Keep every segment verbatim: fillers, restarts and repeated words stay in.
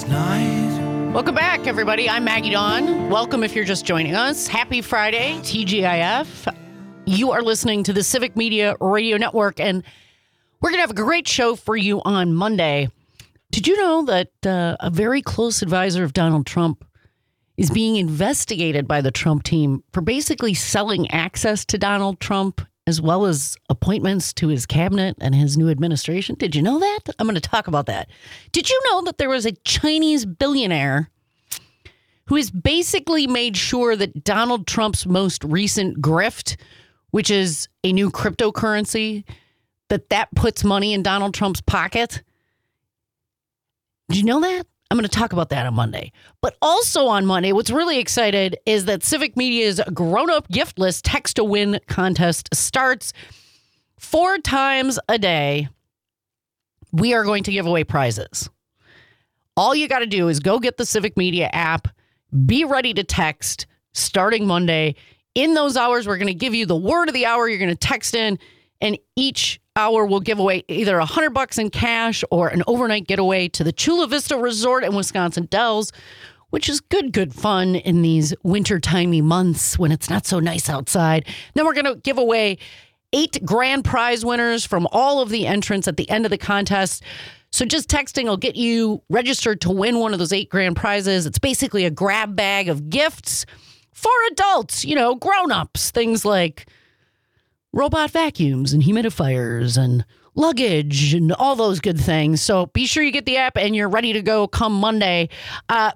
night. Welcome back, everybody. I'm Maggie Dawn. Welcome if you're just joining us. Happy Friday, T G I F. You are listening to the Civic Media Radio Network, and we're going to have a great show for you on Monday. Did you know that uh, a very close advisor of Donald Trump is being investigated by the Trump team for basically selling access to Donald Trump as well as appointments to his cabinet and his new administration? Did you know that? I'm going to talk about that. Did you know that there was a Chinese billionaire who has basically made sure that Donald Trump's most recent grift, which is a new cryptocurrency, that that puts money in Donald Trump's pocket? Did you know that? I'm going to talk about that on Monday. But also on Monday, what's really excited is that Civic Media's grown-up gift list text to win contest starts four times a day. We are going to give away prizes. All you got to do is go get the Civic Media app, be ready to text starting Monday. In those hours, we're going to give you the word of the hour. You're going to text in, and each hour will give away either a hundred bucks in cash or an overnight getaway to the Chula Vista Resort in Wisconsin Dells, which is good, good fun in these winter-timey months when it's not so nice outside. Then we're going to give away eight grand prize winners from all of the entrants at the end of the contest. So just texting will get you registered to win one of those eight grand prizes. It's basically a grab bag of gifts for adults, you know, grown-ups, things like robot vacuums and humidifiers and luggage and all those good things. So be sure you get the app and you're ready to go come Monday. Uh,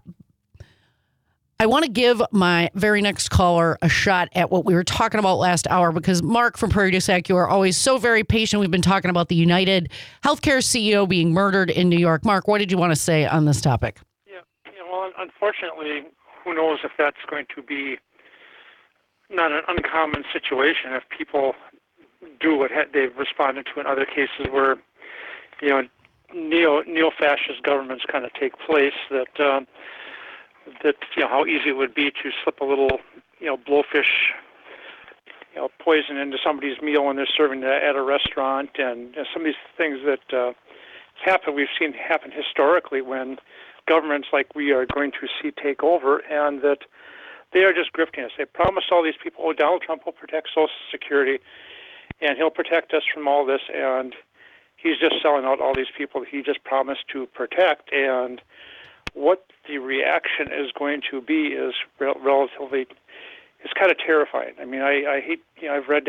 I want to give my very next caller a shot at what we were talking about last hour, because Mark from Prairie du Sac, you are always so very patient. We've been talking about the United Healthcare C E O being murdered in New York. Mark, what did you want to say on this topic? Yeah, yeah well, unfortunately, who knows if that's going to be not an uncommon situation if people do what they've responded to in other cases where, you know, neo neo-fascist governments kind of take place. That um, that you know how easy it would be to slip a little, you know, blowfish, you know, poison into somebody's meal when they're serving it at a restaurant, and you know, some of these things that uh, happen. We've seen happen historically when governments like we are going to see take over, and that they are just grifting us. They promise all these people, oh, Donald Trump will protect Social Security, and he'll protect us from all this, and he's just selling out all these people that he just promised to protect. And what the reaction is going to be is re- relatively, it's kind of terrifying. I mean, I, I hate, you know, I've read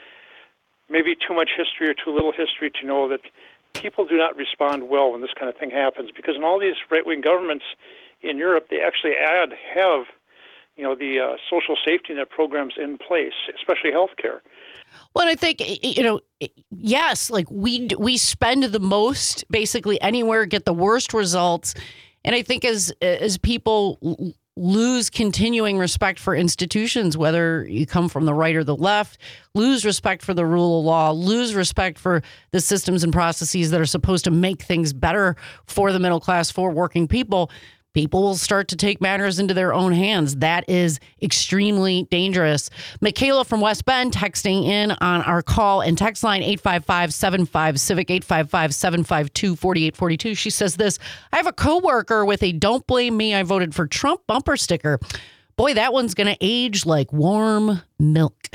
maybe too much history or too little history to know that people do not respond well when this kind of thing happens, because in all these right-wing governments in Europe, they actually add, have, you know, the uh, social safety net programs in place, especially healthcare. Well, and I think, you know, yes, like we we spend the most basically anywhere, get the worst results. And I think as as people lose continuing respect for institutions, whether you come from the right or the left, lose respect for the rule of law, lose respect for the systems and processes that are supposed to make things better for the middle class, for working people, people will start to take matters into their own hands. That is extremely dangerous. Michaela from West Bend texting in on our call and text line eight five five, seven five, CIVIC, eight five five, seven five two, four eight four two. She says this: I have a coworker with a "Don't blame me, I voted for Trump" bumper sticker. Boy, that one's going to age like warm milk.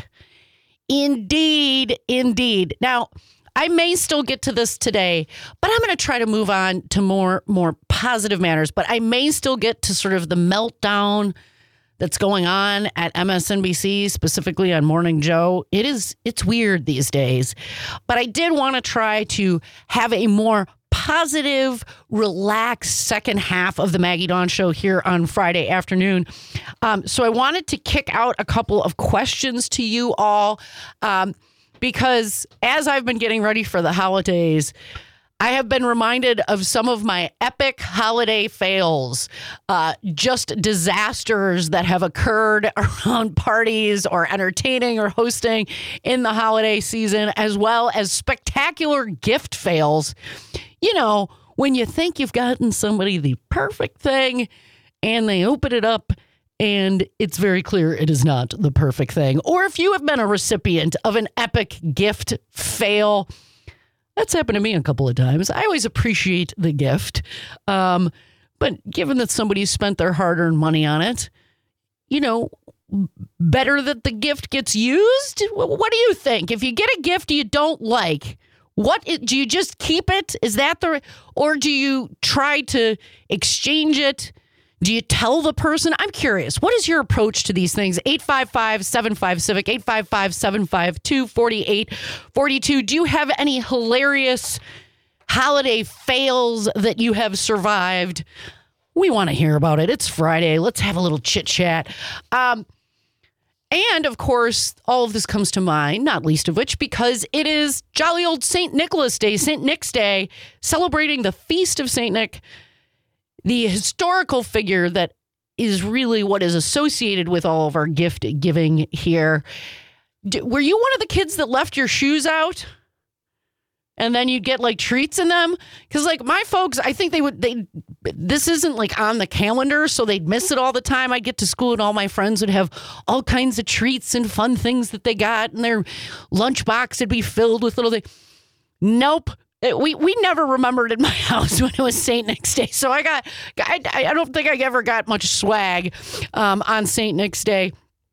Indeed, indeed. Now, I may still get to this today, but I'm going to try to move on to more more positive matters. But I may still get to sort of the meltdown that's going on at M S N B C, specifically on Morning Joe. It is, it's weird these days. But I did want to try to have a more positive, relaxed second half of the Maggie Dawn Show here on Friday afternoon. Um, so I wanted to kick out a couple of questions to you all. Um, Because as I've been getting ready for the holidays, I have been reminded of some of my epic holiday fails, uh, just disasters that have occurred around parties or entertaining or hosting in the holiday season, as well as spectacular gift fails. You know, when you think you've gotten somebody the perfect thing and they open it up and it's very clear it is not the perfect thing. Or if you have been a recipient of an epic gift fail, that's happened to me a couple of times. I always appreciate the gift. Um, But given that somebody spent their hard-earned money on it, you know, better that the gift gets used? What do you think? If you get a gift you don't like, what do you just keep it? Is that the, or do you try to exchange it? Do you tell the person? I'm curious. What is your approach to these things? eight five five, seven five, CIVIC, eight five five, seven five two, four eight four two. Do you have any hilarious holiday fails that you have survived? We want to hear about it. It's Friday. Let's have a little chit chat. Um, and of course, all of this comes to mind, not least of which, because it is jolly old Saint Nicholas Day, Saint Nick's Day, celebrating the feast of Saint Nick, the historical figure that is really what is associated with all of our gift giving here. D- were you one of the kids that left your shoes out? And then you'd get like treats in them? Because like my folks, I think they would, they, this isn't like on the calendar, so they'd miss it all the time. I'd get to school and all my friends would have all kinds of treats and fun things that they got, and their lunchbox would be filled with little things. Nope. It, we, we never remembered in my house when it was Saint Nick's Day. So I got, I, I don't think I ever got much swag um, on Saint Nick's Day.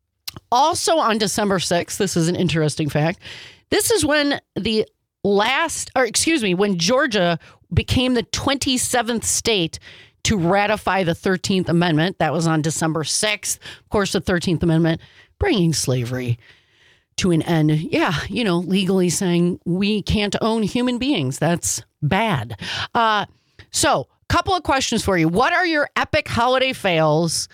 Also on December sixth, this is an interesting fact. This is when the last, or excuse me, when Georgia became the twenty-seventh state to ratify the thirteenth Amendment. That was on December sixth. Of course, the thirteenth Amendment bringing slavery to an end. Yeah, you know, legally saying we can't own human beings. That's bad. Uh, so, couple of questions for you. What are your epic holiday fails?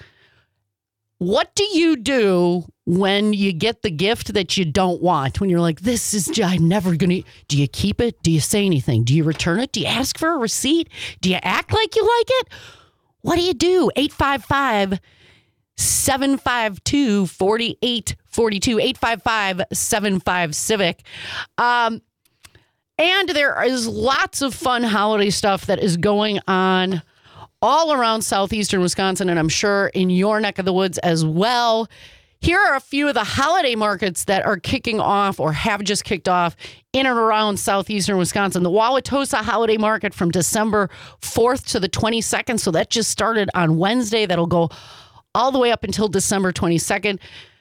What do you do when you get the gift that you don't want? When you're like, this is, I'm never going to, do you keep it? Do you say anything? Do you return it? Do you ask for a receipt? Do you act like you like it? What do you do? eight five five, seven five two, four eight four two, eight five five, seven five, CIVIC. Um, and there is lots of fun holiday stuff that is going on all around southeastern Wisconsin, and I'm sure in your neck of the woods as well. Here are a few of the holiday markets that are kicking off or have just kicked off in and around southeastern Wisconsin. The Wauwatosa Holiday Market from December fourth to the twenty-second. So that just started on Wednesday. That'll go all the way up until December twenty-second.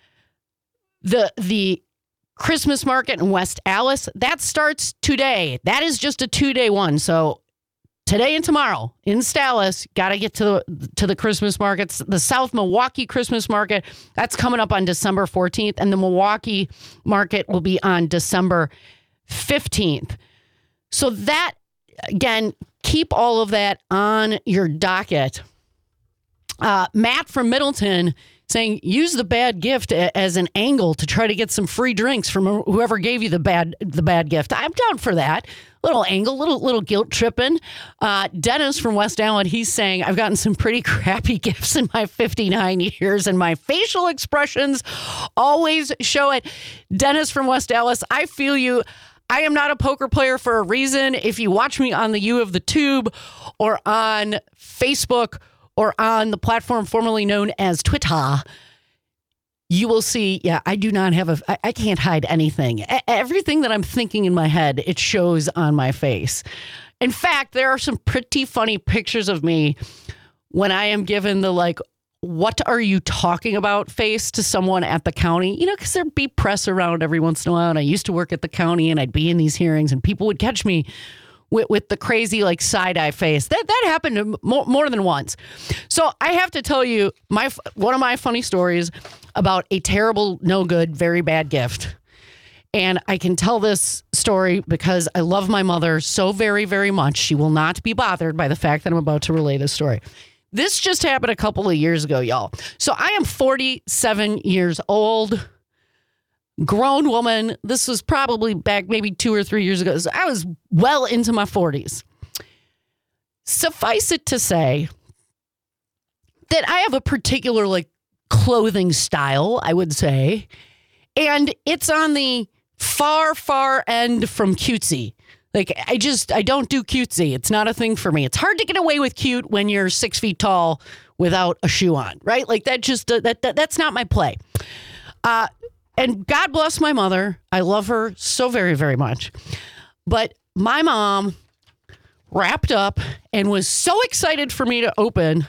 The, the Christmas market in West Allis, that starts today. That is just a two-day one. So today and tomorrow in Stallis, got to get to the to the Christmas markets. The South Milwaukee Christmas market, that's coming up on December fourteenth, and the Milwaukee market will be on December fifteenth. So that, again, keep all of that on your docket. Uh, Matt from Middleton saying, use the bad gift a- as an angle to try to get some free drinks from whoever gave you the bad the bad gift. I'm down for that. Little angle, little little guilt tripping. Uh, Dennis from West Allen, he's saying, I've gotten some pretty crappy gifts in my fifty-nine years, and my facial expressions always show it. Dennis from West Allis, I feel you. I am not a poker player for a reason. If you watch me on the U of the Tube or on Facebook or on the platform formerly known as Twitter, you will see, yeah, I do not have a, I, I can't hide anything. A- everything that I'm thinking in my head, it shows on my face. In fact, there are some pretty funny pictures of me when I am given the like, what are you talking about face to someone at the county? You know, because there'd be press around every once in a while. And I used to work at the county and I'd be in these hearings and people would catch me with, with the crazy like side eye face. That that happened more, more than once. So I have to tell you my one of my funny stories about a terrible, no good, very bad gift. And I can tell this story because I love my mother so very, very much. She will not be bothered by the fact that I'm about to relay this story. This just happened a couple of years ago, y'all. So I am forty-seven years old, grown woman. This was probably back maybe two or three years ago. So I was well into my forties. Suffice it to say that I have a particular like clothing style, I would say, and it's on the far, far end from cutesy. Like, I just, I don't do cutesy. It's not a thing for me. It's hard to get away with cute when you're six feet tall without a shoe on, right? Like, that just, uh, that, that that's not my play. Uh, and God bless my mother. I love her so very, very much. But my mom wrapped up and was so excited for me to open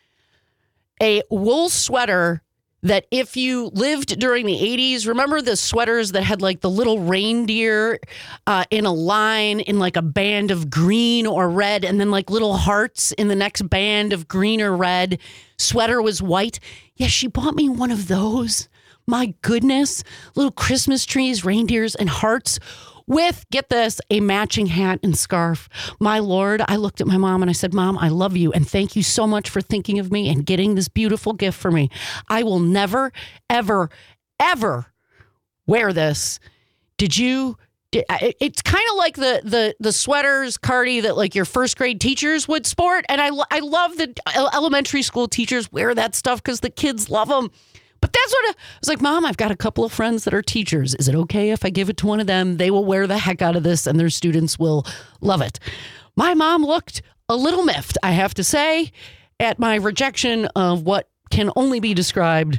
a wool sweater that if you lived during the eighties, remember the sweaters that had like the little reindeer uh, in a line in like a band of green or red and then like little hearts in the next band of green or red. Sweater was white. Yeah, she bought me one of those. My goodness. Little Christmas trees, reindeers, and hearts with, get this, a matching hat and scarf. My Lord, I looked at my mom and I said, Mom, I love you and thank you so much for thinking of me and getting this beautiful gift for me. I will never, ever, ever wear this. Did you? Did, it's kind of like the the the sweaters, Cardi, that like your first grade teachers would sport. And I, I love that elementary school teachers wear that stuff because the kids love them. But that's what I, I was like, Mom, I've got a couple of friends that are teachers. Is it okay if I give it to one of them? They will wear the heck out of this and their students will love it. My mom looked a little miffed, I have to say, at my rejection of what can only be described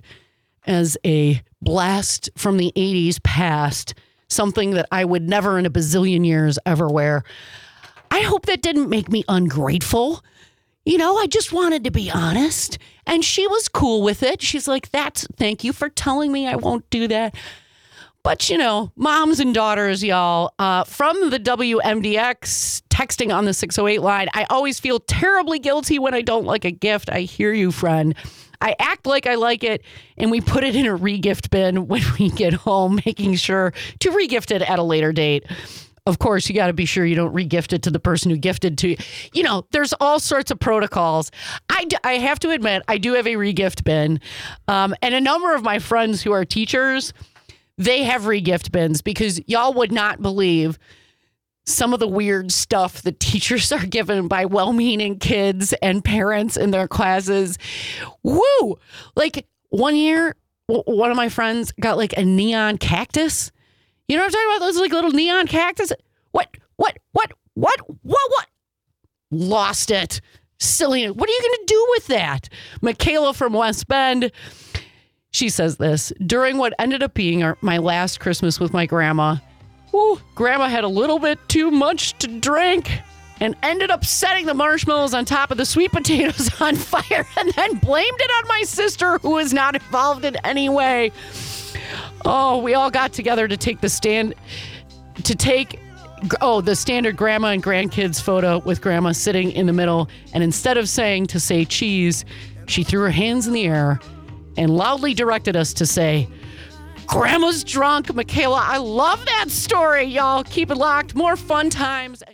as a blast from the eighties past, something that I would never in a bazillion years ever wear. I hope that didn't make me ungrateful. You know, I just wanted to be honest. And she was cool with it. She's like, that's, thank you for telling me I won't do that. But, you know, moms and daughters, y'all, uh, from the W M D X texting on the six oh eight line, I always feel terribly guilty when I don't like a gift. I hear you, friend. I act like I like it, and we put it in a regift bin when we get home, making sure to regift it at a later date. Of course, you got to be sure you don't regift it to the person who gifted to you. You know, there's all sorts of protocols. I, d- I have to admit, I do have a regift bin. Um, and a number of my friends who are teachers, they have regift bins because y'all would not believe some of the weird stuff that teachers are given by well-meaning kids and parents in their classes. Woo! Like one year, w- one of my friends got like a neon cactus. You know what I'm talking about? Those like little neon cactus. What, what, what, what, what, what? Lost it. Silly. What are you going to do with that? Michaela from West Bend. She says this, during what ended up being our, my last Christmas with my grandma, woo, grandma had a little bit too much to drink and ended up setting the marshmallows on top of the sweet potatoes on fire and then blamed it on my sister who was not involved in any way. Oh, we all got together to take the stand, to take, oh, the standard grandma and grandkids photo with grandma sitting in the middle. And instead of saying to say cheese, she threw her hands in the air and loudly directed us to say, Grandma's drunk. Michaela, I love that story, y'all. Keep it locked. More fun times.